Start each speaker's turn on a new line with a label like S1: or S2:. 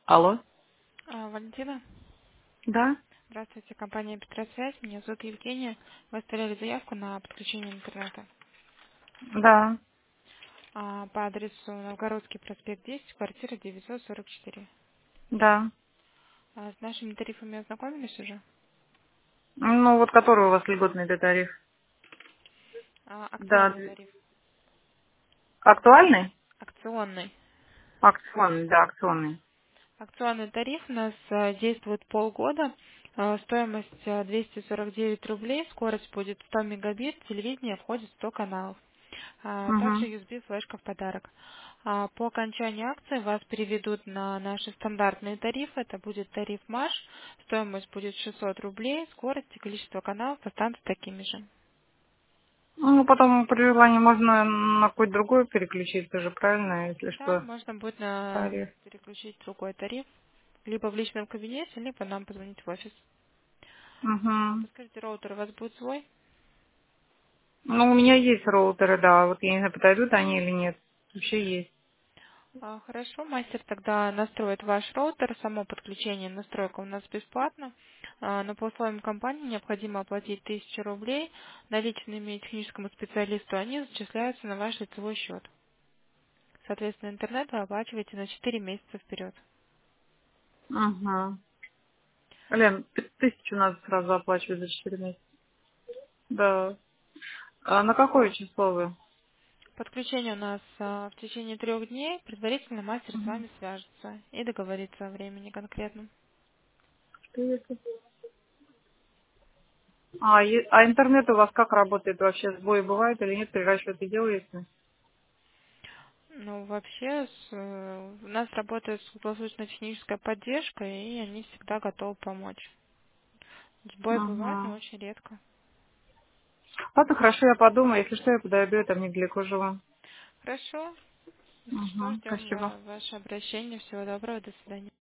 S1: Алло?
S2: Валентина,
S1: Да?
S2: здравствуйте, компания Петросвязь, меня зовут Евгения. Вы оставляли заявку на подключение интернета
S1: Да.
S2: по адресу Новгородский проспект 10, квартира 944.
S1: Да.
S2: С нашими тарифами ознакомились уже?
S1: Ну, вот который у вас льготный тариф? Да.
S2: Акционный тариф.
S1: Актуальный?
S2: Акционный.
S1: Акционный, да, акционный.
S2: Акционный тариф у нас действует полгода. Стоимость 249 рублей, скорость будет 100 мегабит, телевидение входит в 100 каналов. Также
S1: Угу.
S2: USB-флешка в подарок. По окончании акции вас переведут на наши стандартные тарифы. Это будет тариф МАШ. Стоимость будет 600 рублей. Скорость и количество каналов останутся такими же.
S1: Ну, потом при желании можно на какой-то другой переключиться же, правильно, если
S2: Да,
S1: что,
S2: можно будет
S1: тариф.
S2: переключить другой тариф. Либо в личном кабинете, либо нам позвонить в офис.
S1: Угу.
S2: Подскажите, роутер у вас будет свой?
S1: Ну, у меня есть роутеры, да, вот я не знаю, подойдут они или нет. Вообще есть.
S2: Хорошо, мастер тогда настроит ваш роутер. Само подключение, настройка у нас бесплатно. Но по условиям компании необходимо оплатить 1000 рублей. Наличными техническому специалисту они зачисляются на ваш лицевой счет. Соответственно, интернет вы оплачиваете на 4 месяца вперед.
S1: Угу. Лен, 1000 надо сразу оплачивать за 4 месяца. Да. А на какое число вы?
S2: Подключение у нас в течение 3 дней. Предварительно мастер с
S1: Мгм.
S2: вами свяжется и договорится о времени конкретном.
S1: А интернет у вас как работает вообще? Сбои бывают или нет? При расчете делаете?
S2: Ну, вообще, у нас работает круглосуточная техническая поддержка, и они всегда готовы помочь. Сбой бывает, но
S1: Угу.
S2: очень редко.
S1: Ладно, хорошо, я подумаю. Если что, я подойду, я там недалеко живу.
S2: Хорошо. Если что,
S1: Угу.
S2: ждем
S1: Спасибо.
S2: ваше обращение. Всего доброго. До свидания.